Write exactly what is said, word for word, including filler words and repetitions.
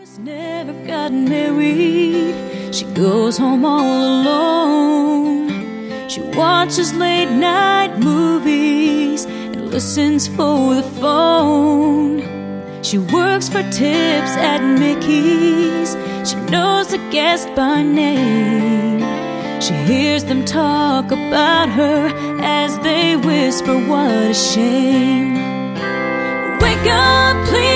She's never gotten married. She goes home all alone. She watches late night movies and listens for the phone. She works for tips at Mickey's. She knows the guest by name. She hears them talk about her as they whisper, what a shame. Wake up, please.